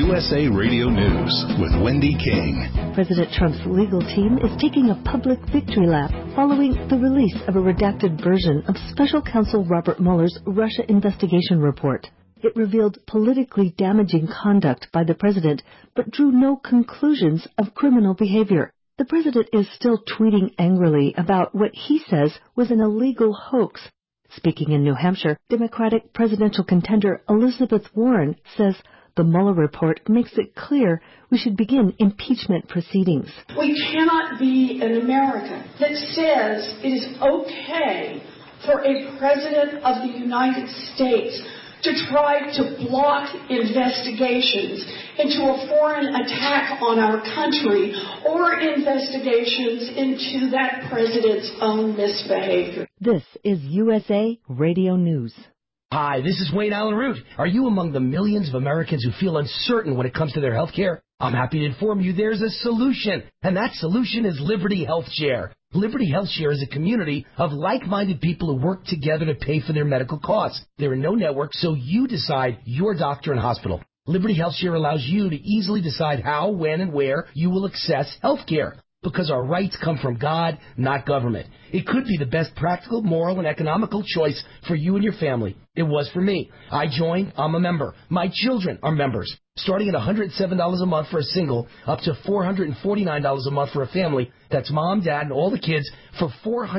USA Radio News with Wendy King. President Trump's legal team is taking a public victory lap following the release of a redacted version of Special Counsel Robert Mueller's Russia investigation report. It revealed politically damaging conduct by the president, but drew no conclusions of criminal behavior. The president is still tweeting angrily about what he says was an illegal hoax. Speaking in New Hampshire, Democratic presidential contender Elizabeth Warren says the Mueller report makes it clear we should begin impeachment proceedings. We cannot be an America that says it is okay for a president of the United States to try to block investigations into a foreign attack on our country or investigations into that president's own misbehavior. This is USA Radio News. Hi, this is Wayne Allen Root. Are you among the millions of Americans who feel uncertain when it comes to their health care? I'm happy to inform you there's a solution, and that solution is Liberty Health Share. Liberty Health Share is a community of like-minded people who work together to pay for their medical costs. There are no networks, so you decide your doctor and hospital. Liberty Health Share allows you to easily decide how, when, and where you will access health care, because our rights come from God, not government. It could be the best practical, moral, and economical choice for you and your family. It was for me. I joined. I'm a member. My children are members. Starting at $107 a month for a single, up to $449 a month for a family. That's mom, dad, and all the kids for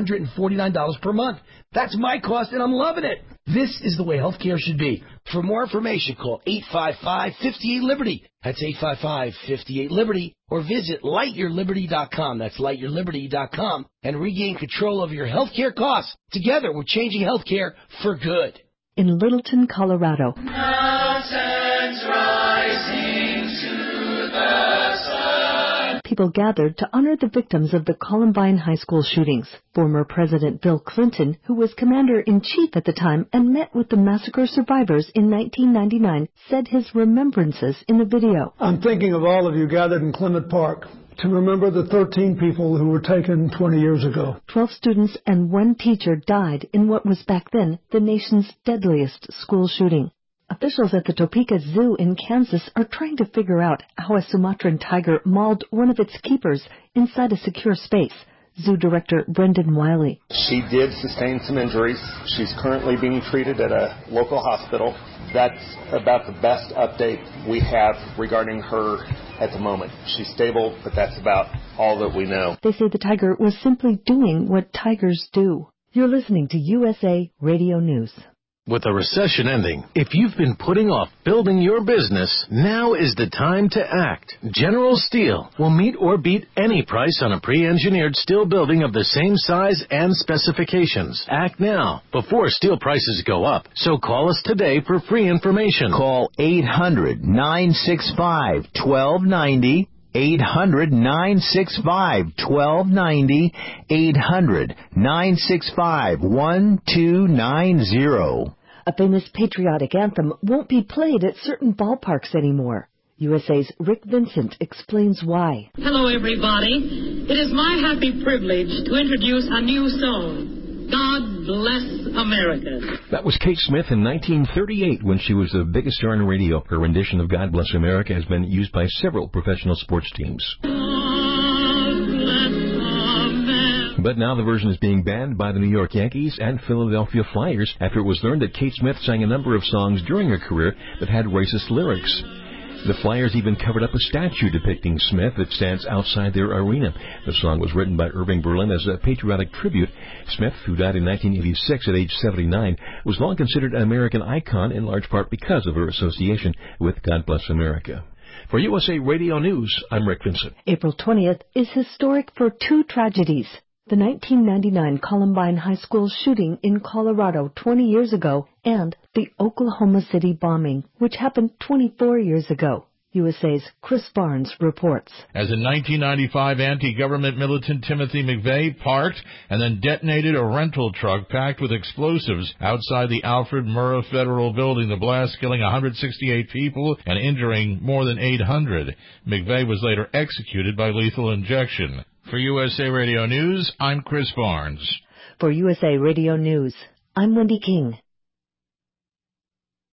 $449 per month. That's my cost, and I'm loving it. This is the way healthcare should be. For more information, call 855-58-LIBERTY. That's 855-58-LIBERTY. Or visit lightyourliberty.com. That's lightyourliberty.com. And regain control of your healthcare costs. Together, we're changing healthcare for good. In Littleton, Colorado. Mountains rising to the sun. People gathered to honor the victims of the Columbine High School shootings. Former President Bill Clinton, who was commander-in-chief at the time and met with the massacre survivors in 1999, said his remembrances in the video. I'm thinking of all of you gathered in Clement Park to remember the 13 people who were taken 20 years ago. 12 students and 1 teacher died in what was back then the nation's deadliest school shooting. Officials at the Topeka Zoo in Kansas are trying to figure out how a Sumatran tiger mauled one of its keepers inside a secure space. Zoo Director Brendan Wiley. She did sustain some injuries. She's currently being treated at a local hospital. That's about the best update we have regarding her at the moment. She's stable, but that's about all that we know. They say the tiger was simply doing what tigers do. You're listening to USA Radio News. With the recession ending, if you've been putting off building your business, now is the time to act. General Steel will meet or beat any price on a pre-engineered steel building of the same size and specifications. Act now, before steel prices go up. So call us today for free information. Call 800-965-1290. 800-965-1290, 800-965-1290. A famous patriotic anthem won't be played at certain ballparks anymore. USA's Rick Vincent explains why. Hello, everybody. It is my happy privilege to introduce a new song, God Bless America. That was Kate Smith in 1938 when she was the biggest star on radio. Her rendition of God Bless America has been used by several professional sports teams. But now the version is being banned by the New York Yankees and Philadelphia Flyers after it was learned that Kate Smith sang a number of songs during her career that had racist lyrics. The Flyers even covered up a statue depicting Smith that stands outside their arena. The song was written by Irving Berlin as a patriotic tribute. Smith, who died in 1986 at age 79, was long considered an American icon in large part because of her association with God Bless America. For USA Radio News, I'm Rick Vincent. April 20th is historic for 2 tragedies. The 1999 Columbine High School shooting in Colorado 20 years ago, and the Oklahoma City bombing, which happened 24 years ago. USA's Chris Barnes reports. As in 1995, anti-government militant Timothy McVeigh parked and then detonated a rental truck packed with explosives outside the Alfred Murrah Federal Building, the blast killing 168 people and injuring more than 800. McVeigh was later executed by lethal injection. For USA Radio News, I'm Chris Barnes. For USA Radio News, I'm Wendy King.